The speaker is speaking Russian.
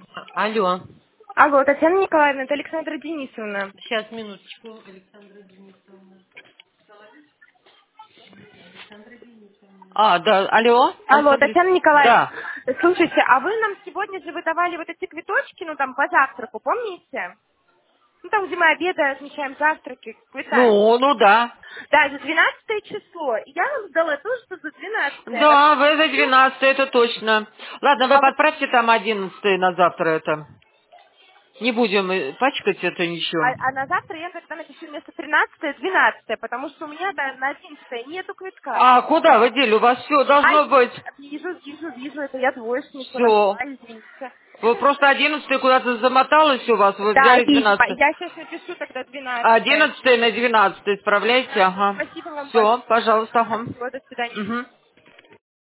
Алло. Алло, Татьяна Николаевна, это Александра Денисовна. Сейчас, минуточку, Александра Денисовна. Да, алло, Алло, Александр. Татьяна Николаевна, Да. слушайте, а вы нам сегодня же выдавали вот эти квиточки, ну там по завтраку, помните? Ну там, где мы обедаем, отмечаем завтраки, квитанции. Ну да. Да, за 12 число. И я вам сдала то, что за 12 на Да, вы за следующий день. 12, это точно. Ладно, вы А вот подправьте там 11 на завтра это. Не будем пачкать это ничего. а на завтра я тогда напишу вместо 13 12, потому что у меня на 11 нету квитка. А куда вы дели? У вас все А должно быть. вижу, это я двоечнику Все. нашла, извините. Вы просто 11 куда-то замоталось у вас, вы Да, взяли видимо. 12. Я сейчас напишу тогда 12. 11 на 12 исправляйте, Хорошо, ага. спасибо вам Все, большое. пожалуйста, Ага, ага. всего, до свидания. Мгм.